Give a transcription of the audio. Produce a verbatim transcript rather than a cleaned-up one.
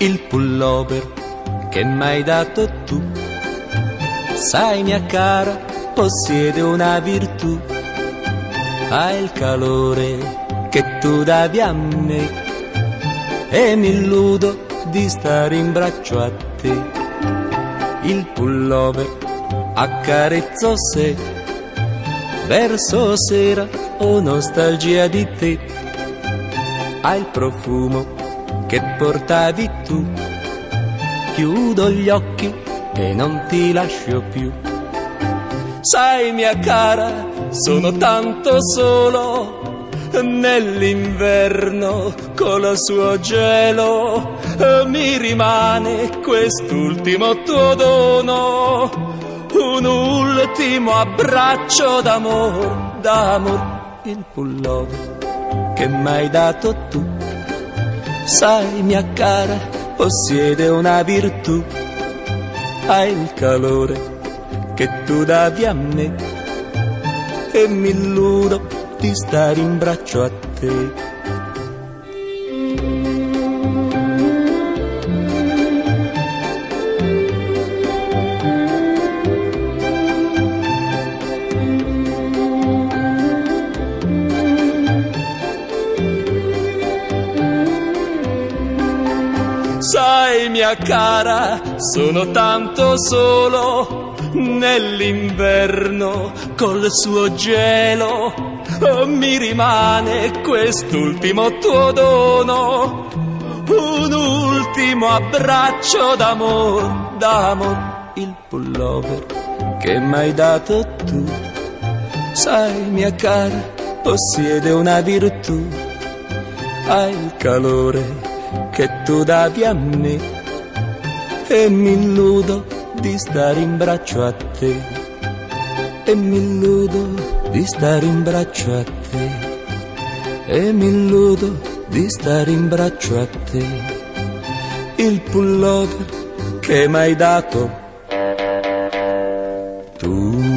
il pullover che m'hai dato tu. Sai, mia cara, possiede una virtù, ha il calore che tu davi a me e mi illudo di stare in braccio a te. Il pullover accarezzo se verso sera ho nostalgia di te, ha il profumo che portavi tu, chiudo gli occhi e non ti lascio più. Sai, mia cara, sono tanto solo nell'inverno col suo gelo, mi rimane quest'ultimo tuo dono, un ultimo abbraccio d'amor, d'amor, il pullover che m'hai dato tu. Sai, mia cara, possiede una virtù, ha il calore che tu davi a me e mi illudo di stare in braccio a te. Sai, mia cara, sono tanto solo nell'inverno col suo gelo, mi rimane quest'ultimo tuo dono, un ultimo abbraccio d'amor, d'amor, il pullover che m'hai dato tu. Sai, mia cara, possiede una virtù, ha il calore che tu davi a me e mi illudo di stare in braccio a te, e mi illudo di stare in braccio a te, e mi illudo di stare in braccio a te. Il pullover che m'hai dato tu.